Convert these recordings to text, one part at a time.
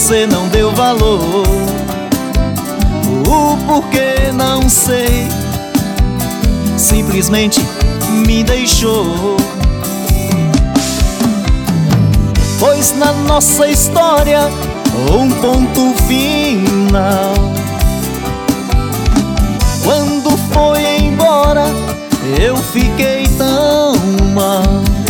você não deu valor. O porquê não sei, simplesmente me deixou. Pois na nossa história um ponto final. Quando foi embora eu fiquei tão mal.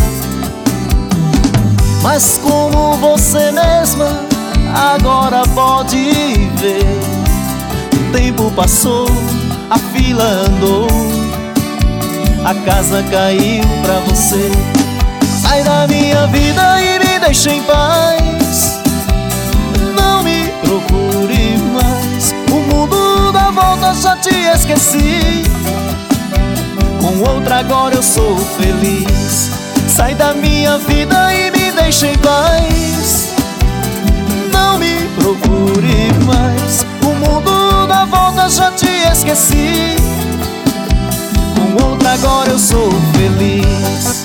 Mas como você mesma agora pode ver, o tempo passou, a fila andou, a casa caiu pra você. Sai da minha vida e me deixa em paz, não me procure mais. O mundo dá volta, já te esqueci, com outra agora eu sou feliz. Sai da minha vida e me deixa em paz, não me procure mais. O mundo dá volta, já te esqueci, com outra agora eu sou feliz.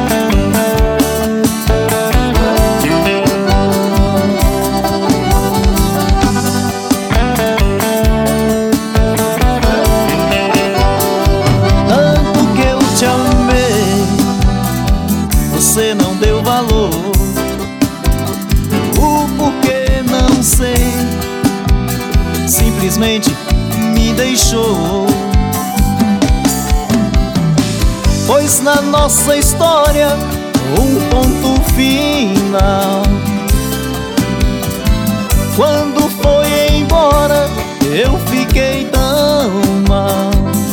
Tanto que eu te amei, você não deu valor. O porquê não sei, simplesmente me deixou. Pois na nossa história um ponto final. Quando foi embora eu fiquei tão mal.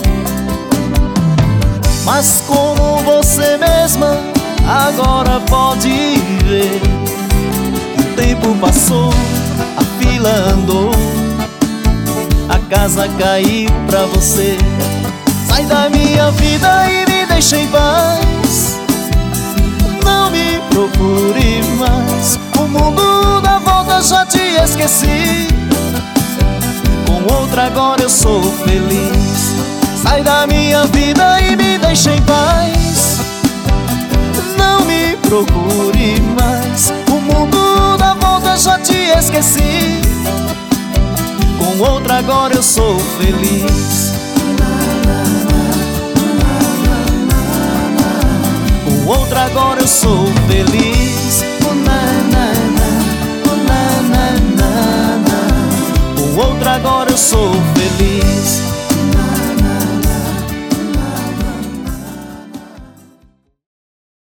Mas como você mesma agora pode ver, o tempo passou, a fila andou, a casa caiu pra você. Sai da minha vida e me deixa em paz, não me procure mais. O mundo dá volta, já te esqueci, com outra agora eu sou feliz. Sai da minha vida e me deixa em paz, não me procure mais. O mundo dá volta, já te esqueci, com outra agora eu sou feliz. Com outra agora eu sou feliz. Com outra agora eu sou feliz.